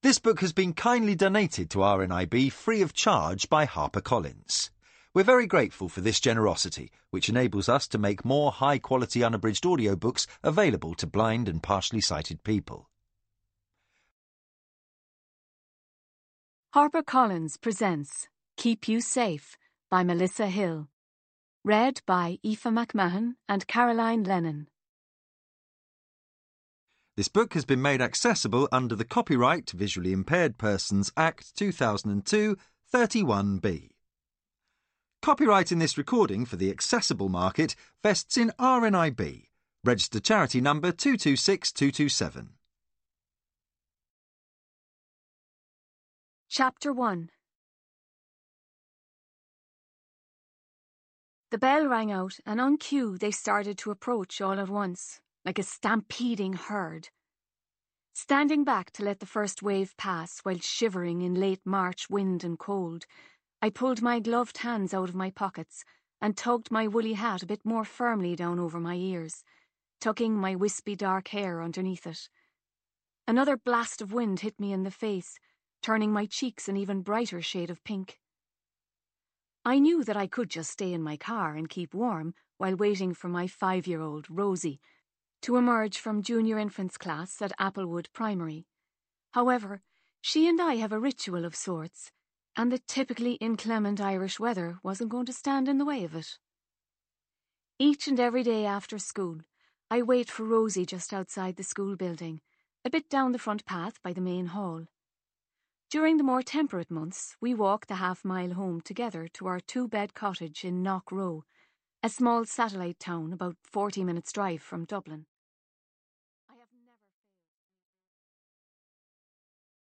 This book has been kindly donated to RNIB free of charge by HarperCollins. We're very grateful for this generosity, which enables us to make more high-quality unabridged audiobooks available to blind and partially sighted people. HarperCollins presents Keep You Safe by Melissa Hill. Read by Aoife McMahon and Caroline Lennon. This book has been made accessible under the Copyright Visually Impaired Persons Act 2002, 31B. Copyright in this recording for the accessible market vests in RNIB, registered charity number 226227. Chapter 1. The bell rang out, and on cue they started to approach all at once, like a stampeding herd. Standing back to let the first wave pass while shivering in late March wind and cold, I pulled my gloved hands out of my pockets and tugged my woolly hat a bit more firmly down over my ears, tucking my wispy dark hair underneath it. Another blast of wind hit me in the face, turning my cheeks an even brighter shade of pink. I knew that I could just stay in my car and keep warm while waiting for my 5-year-old, Rosie, to emerge from junior infants class at Applewood Primary. However, she and I have a ritual of sorts, and the typically inclement Irish weather wasn't going to stand in the way of it. Each and every day after school, I wait for Rosie just outside the school building, a bit down the front path by the main hall. During the more temperate months, we walk the half-mile home together to our 2-bed cottage in Knock Row, a small satellite town about 40 minutes' drive from Dublin.